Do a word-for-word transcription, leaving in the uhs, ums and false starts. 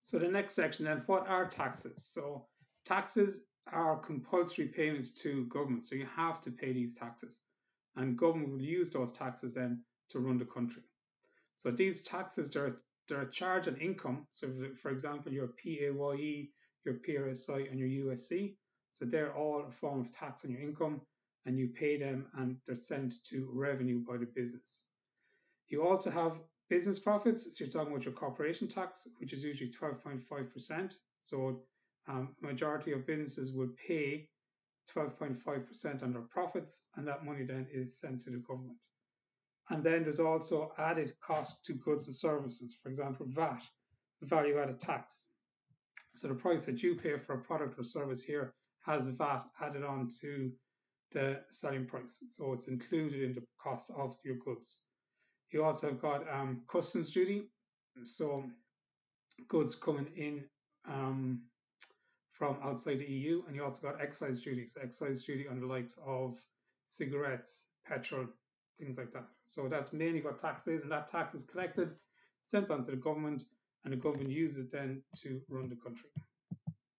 So the next section then, what are taxes? So taxes are compulsory payments to government. So you have to pay these taxes. And government will use those taxes then to run the country. So these taxes, they're, they're a charge on income. So for example, your P A Y E, your P R S I, and your U S C. So they're all a form of tax on your income, and you pay them and they're sent to revenue by the business. You also have business profits. So you're talking about your corporation tax, which is usually twelve point five percent. So um, majority of businesses would pay twelve point five percent on their profits, and that money then is sent to the government. And then there's also added cost to goods and services. For example, V A T, value added tax. So the price that you pay for a product or service here has V A T added on to the selling price. So it's included in the cost of your goods. You also have got um, customs duty. So goods coming in um, from outside the E U. And you also got excise duty. So excise duty on the likes of cigarettes, petrol, things like that. So that's mainly what tax is, and that tax is collected, sent on to the government, and the government uses it then to run the country.